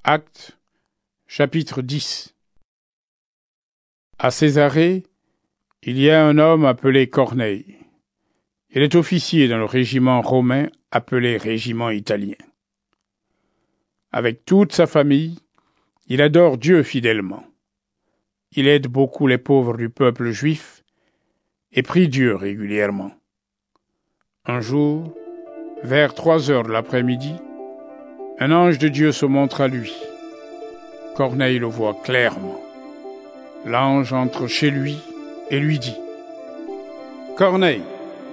Actes, chapitre 10. À Césarée, il y a un homme appelé Corneille. Il est officier dans le régiment romain appelé régiment italien. Avec toute sa famille, il adore Dieu fidèlement. Il aide beaucoup les pauvres du peuple juif et prie Dieu régulièrement. Un jour, vers 3 heures de l'après-midi, un ange de Dieu se montre à lui. Corneille le voit clairement. L'ange entre chez lui et lui dit « Corneille !»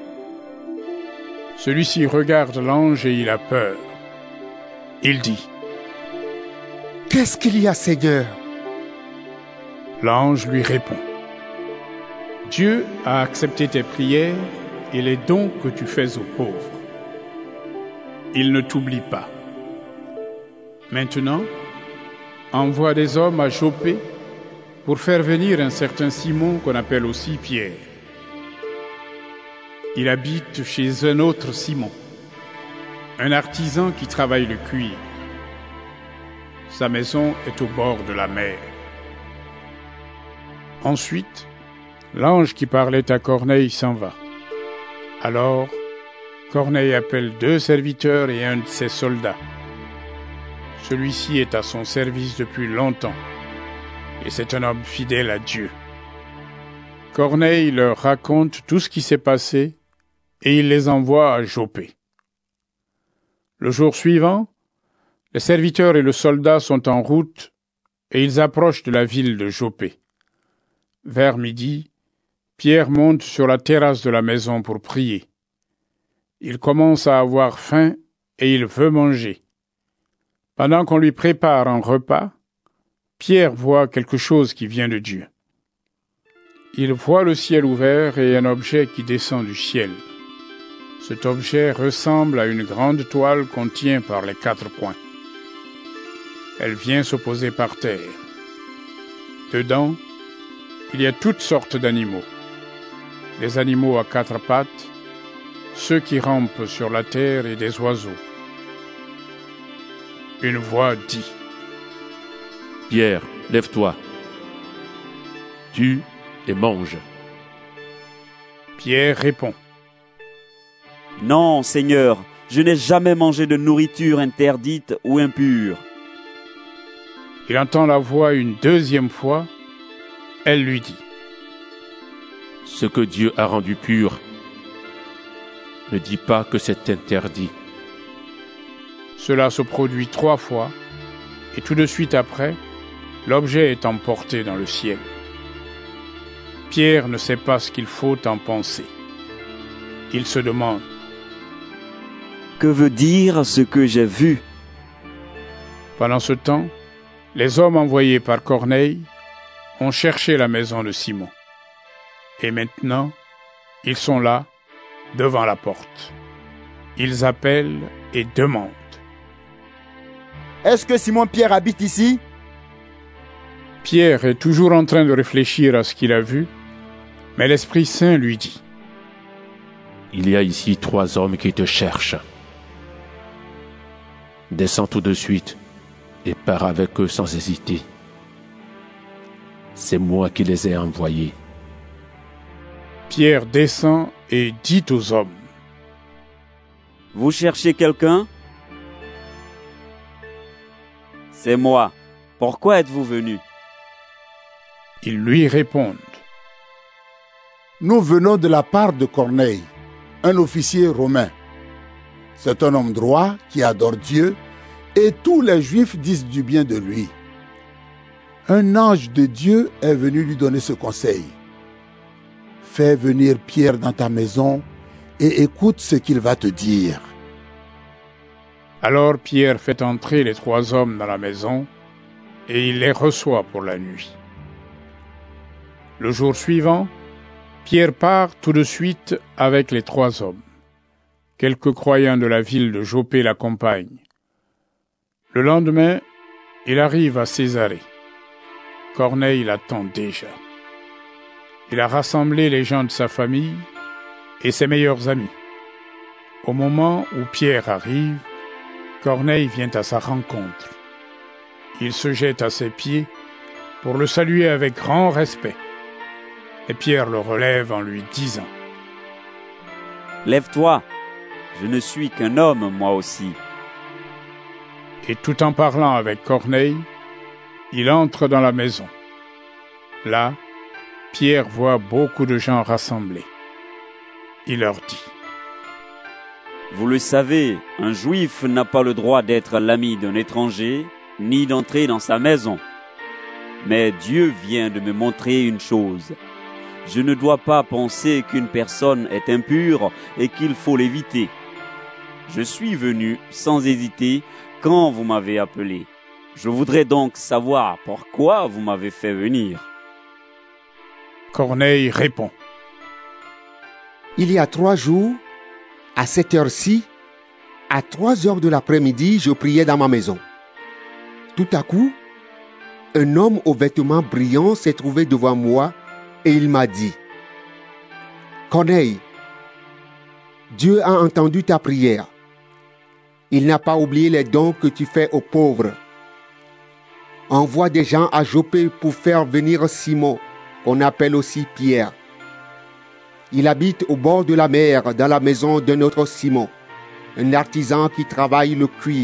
Celui-ci regarde l'ange et il a peur. Il dit « Qu'est-ce qu'il y a, Seigneur ?» L'ange lui répond « Dieu a accepté tes prières et les dons que tu fais aux pauvres. Il ne t'oublie pas. Maintenant, envoie des hommes à Joppé pour faire venir un certain Simon qu'on appelle aussi Pierre. Il habite chez un autre Simon, un artisan qui travaille le cuir. Sa maison est au bord de la mer. » Ensuite, l'ange qui parlait à Corneille s'en va. Alors, Corneille appelle 2 serviteurs et un de ses soldats. Celui-ci est à son service depuis longtemps, et c'est un homme fidèle à Dieu. Corneille leur raconte tout ce qui s'est passé, et il les envoie à Joppé. Le jour suivant, le serviteur et le soldat sont en route, et ils approchent de la ville de Joppé. Vers midi, Pierre monte sur la terrasse de la maison pour prier. Il commence à avoir faim et il veut manger. Pendant qu'on lui prépare un repas, Pierre voit quelque chose qui vient de Dieu. Il voit le ciel ouvert et un objet qui descend du ciel. Cet objet ressemble à une grande toile qu'on tient par les 4 coins. Elle vient se poser par terre. Dedans, il y a toutes sortes d'animaux. Des animaux à 4 pattes, ceux qui rampent sur la terre et des oiseaux. Une voix dit « Pierre, lève-toi, tue et mange. » Pierre répond « Non, Seigneur, je n'ai jamais mangé de nourriture interdite ou impure. » Il entend la voix une 2e fois. Elle lui dit « Ce que Dieu a rendu pur, ne dis pas que c'est interdit. » Cela se produit 3 fois, et tout de suite après, l'objet est emporté dans le ciel. Pierre ne sait pas ce qu'il faut en penser. Il se demande « Que veut dire ce que j'ai vu ?» Pendant ce temps, les hommes envoyés par Corneille ont cherché la maison de Simon. Et maintenant, ils sont là, devant la porte. Ils appellent et demandent. « Est-ce que Simon-Pierre habite ici ?» Pierre est toujours en train de réfléchir à ce qu'il a vu, mais l'Esprit Saint lui dit « Il y a ici 3 hommes qui te cherchent. Descends tout de suite et pars avec eux sans hésiter. C'est moi qui les ai envoyés. » Pierre descend et dit aux hommes. « Vous cherchez quelqu'un ? C'est moi. Pourquoi êtes-vous venus ? » Ils lui répondent. « Nous venons de la part de Corneille, un officier romain. C'est un homme droit qui adore Dieu et tous les Juifs disent du bien de lui. Un ange de Dieu est venu lui donner ce conseil. Fais venir Pierre dans ta maison et écoute ce qu'il va te dire. » Alors Pierre fait entrer les 3 hommes dans la maison et il les reçoit pour la nuit. Le jour suivant, Pierre part tout de suite avec les 3 hommes. Quelques croyants de la ville de Joppé l'accompagnent. Le lendemain, il arrive à Césarée. Corneille l'attend déjà. Il a rassemblé les gens de sa famille et ses meilleurs amis. Au moment où Pierre arrive, Corneille vient à sa rencontre. Il se jette à ses pieds pour le saluer avec grand respect. Et Pierre le relève en lui disant : « Lève-toi, je ne suis qu'un homme, moi aussi. » Et tout en parlant avec Corneille, il entre dans la maison. Là, Pierre voit beaucoup de gens rassemblés. Il leur dit : « Vous le savez, un juif n'a pas le droit d'être l'ami d'un étranger, ni d'entrer dans sa maison. Mais Dieu vient de me montrer une chose. Je ne dois pas penser qu'une personne est impure et qu'il faut l'éviter. Je suis venu sans hésiter quand vous m'avez appelé. Je voudrais donc savoir pourquoi vous m'avez fait venir. » Corneille répond : « Il y a 3 jours, à cette heure-ci, à 3 heures de l'après-midi, je priais dans ma maison. Tout à coup, un homme aux vêtements brillants s'est trouvé devant moi et il m'a dit : « Corneille, Dieu a entendu ta prière. Il n'a pas oublié les dons que tu fais aux pauvres. Envoie des gens à Joppé pour faire venir Simon, qu'on appelle aussi Pierre. Il habite au bord de la mer, dans la maison d'un autre Simon, un artisan qui travaille le cuir. »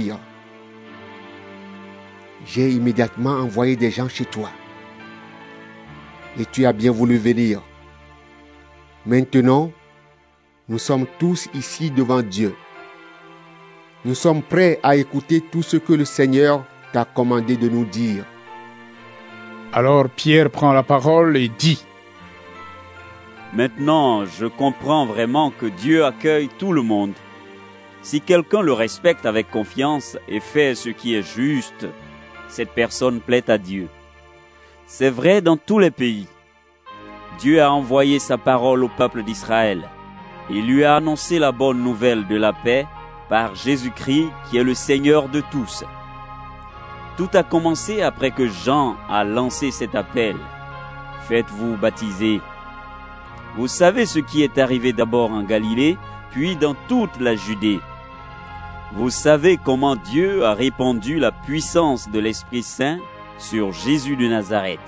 J'ai immédiatement envoyé des gens chez toi. Et tu as bien voulu venir. Maintenant, nous sommes tous ici devant Dieu. Nous sommes prêts à écouter tout ce que le Seigneur t'a commandé de nous dire. » Alors Pierre prend la parole et dit : « Maintenant, je comprends vraiment que Dieu accueille tout le monde. Si quelqu'un le respecte avec confiance et fait ce qui est juste, cette personne plaît à Dieu. C'est vrai dans tous les pays. Dieu a envoyé sa parole au peuple d'Israël. Il lui a annoncé la bonne nouvelle de la paix par Jésus-Christ qui est le Seigneur de tous. Tout a commencé après que Jean a lancé cet appel. Faites-vous baptiser. Vous savez ce qui est arrivé d'abord en Galilée, puis dans toute la Judée. Vous savez comment Dieu a répandu la puissance de l'Esprit Saint sur Jésus de Nazareth.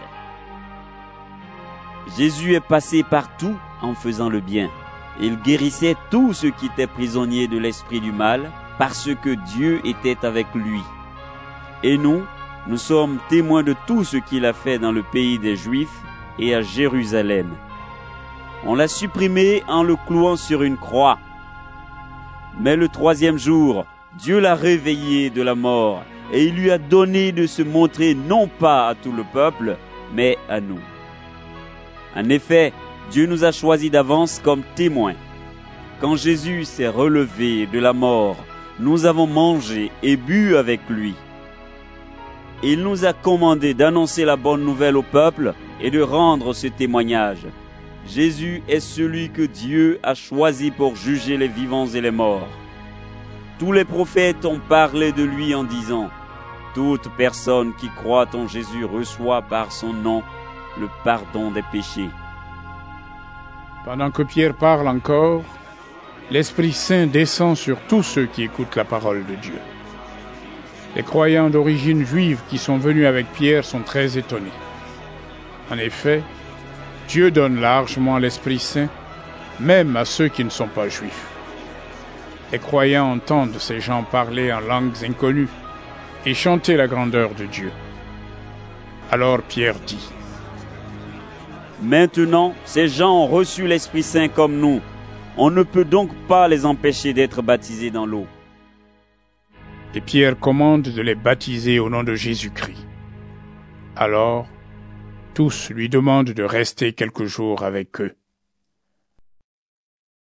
Jésus est passé partout en faisant le bien. Il guérissait tous ceux qui étaient prisonniers de l'esprit du mal, parce que Dieu était avec lui. Et nous sommes témoins de tout ce qu'il a fait dans le pays des Juifs et à Jérusalem. On l'a supprimé en le clouant sur une croix. Mais le 3e jour, Dieu l'a réveillé de la mort et il lui a donné de se montrer non pas à tout le peuple, mais à nous. En effet, Dieu nous a choisis d'avance comme témoins. Quand Jésus s'est relevé de la mort, nous avons mangé et bu avec lui. Il nous a commandé d'annoncer la bonne nouvelle au peuple et de rendre ce témoignage. Jésus est celui que Dieu a choisi pour juger les vivants et les morts. Tous les prophètes ont parlé de lui en disant : toute personne qui croit en Jésus reçoit par son nom le pardon des péchés. Pendant que Pierre parle encore, l'Esprit Saint descend sur tous ceux qui écoutent la parole de Dieu. Les croyants d'origine juive qui sont venus avec Pierre sont très étonnés. En effet, Dieu donne largement l'Esprit Saint, même à ceux qui ne sont pas juifs. Les croyants entendent ces gens parler en langues inconnues et chanter la grandeur de Dieu. Alors Pierre dit : Maintenant, ces gens ont reçu l'Esprit Saint comme nous. On ne peut donc pas les empêcher d'être baptisés dans l'eau. Et Pierre commande de les baptiser au nom de Jésus-Christ. Alors, tous lui demandent de rester quelques jours avec eux.